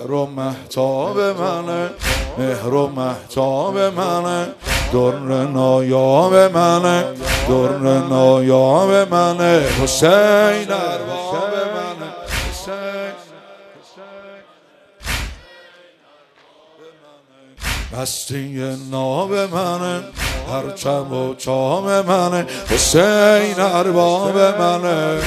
مهر و مهتاب منه، مهر و مهتاب منه، در نایاب منه، در نایاب منه، حسین ارباب منه، حسین بستی ناب منه، پرچم و چام منه، حسین ارباب منه.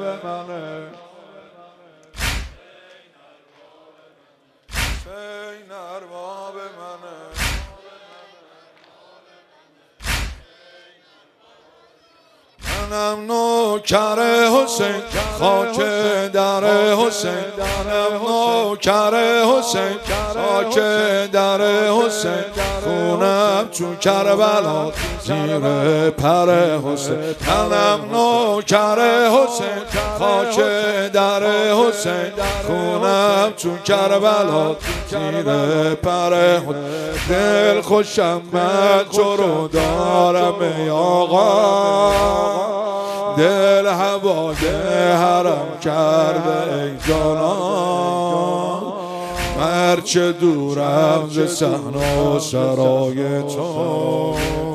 منم نوکر حسین، خاک در حسین، منم نوکر حسین، خاک در حسین، خونم چون کربلا زیر پر حسین. منم نوکر حسین، خاک در حسین، خونم چون کربلا زیر پر حسین. دل خوشم من چرو دارم ای آقا، دل هوای حرم کرده ای جانان، هرچه دورم ز صحن و سرای تو،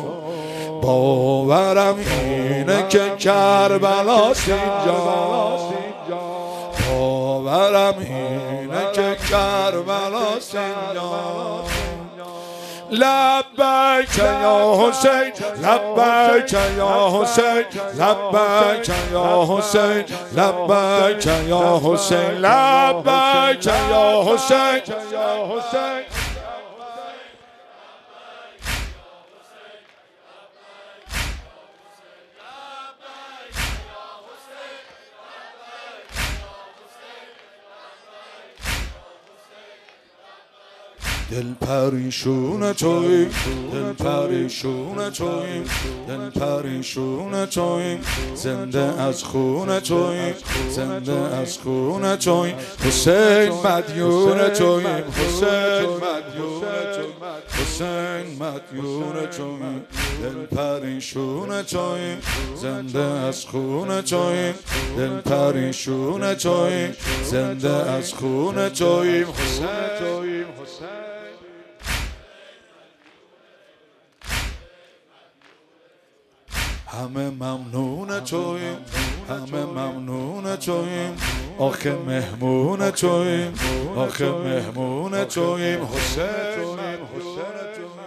باورم اینه که کربلاست اینجا، باورم اینه که کربلاست اینجا. لبیک یا حسین، لبیک یا حسین، لبیک یا حسین، لبیک یا حسین، لبیک یا حسین، یا حسین. دل پریشون توییم، دل پریشون توییم، دل پریشون توییم، زنده از خون توییم، زنده از خون توییم، حسین مدیون توییم، حسین مدیون توییم، حسین مدیون توییم، دل پریشون توییم، زنده از خون توییم، دل پریشون توییم، زنده از خون توییم، حسین توییم، حسین. همه ممنون توییم، همه ممنون توییم، آخه مهمون توییم، آخه مهمون توییم، حسین حسین توییم.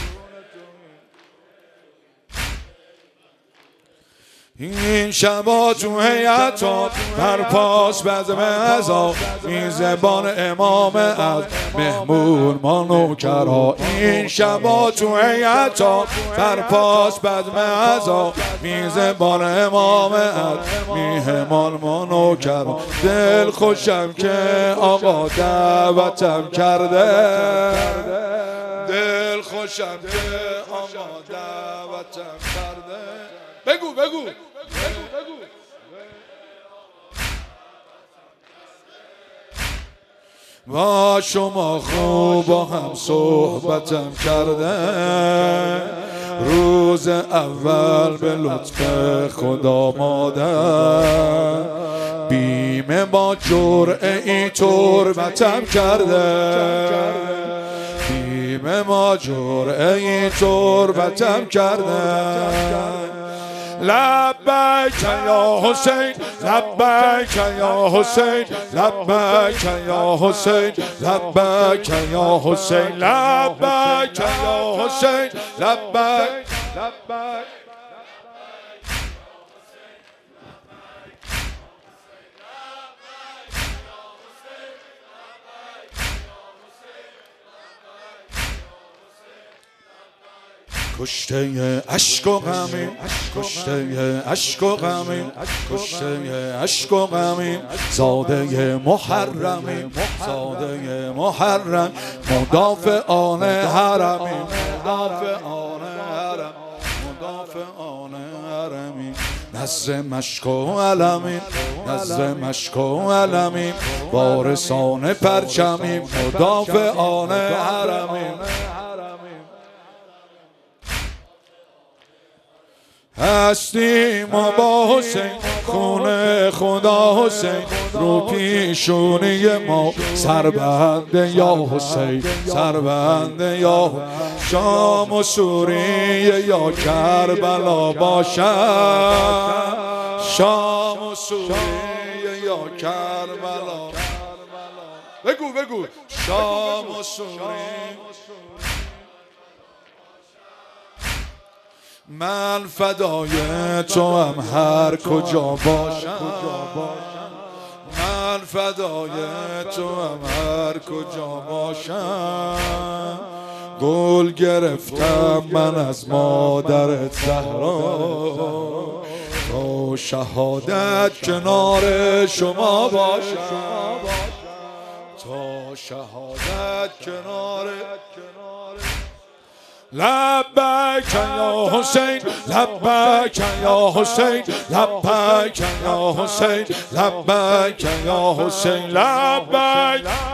این شبا تو هیئت برپاس بزم عزا، میزبان امام از مهمون ما نوکرا. این شبا تو هیئت برپاس بزم عزا، میزبان امام از مهمان ما نوکرا. دل خوشم که آقا دعوتم کرده، دل خوشم که آقا دعوتم کرده. بگو بگو با شما خوب با هم صحبتم کرده، روز اول به لطف خدا مادر، بیم با جرعه ای تربتم کرده، بیم با جرعه ای تربتم کرده. لبیک یا حسین، لبیک یا حسین، لبیک یا حسین، لبیک یا حسین، لبیک یا حسین، لبیک لبیک. کشته عشق و غمیم، کشته عشق و غمیم، کشته عشق و غمیم، زاده محرمیم، زاده محرم، مدافعان حرمیم، مدافعان حرم، مدافعان حرمیم. نزد مشک و علمیم، نزد مشک و علمیم، وارثان پرچمیم، مدافعان حرمیم. هستیم و با حسین خون خدا حسین رو پیشونی ما سربنده یا حسین سربنده یا شام و سوریه یا کربلا باشد شام و سوریه یا کربلا بگو بگو شام و سوریه من فدای تو هم هر کجا باشم من فدای تو هم هر کجا باشم گل گرفتم من از مادرت زهرا تا شهادت کنار شما باشم تا شهادت کنار لبیک یا حسین لبیک یا حسین لبیک یا حسین لبیک یا حسین لبیک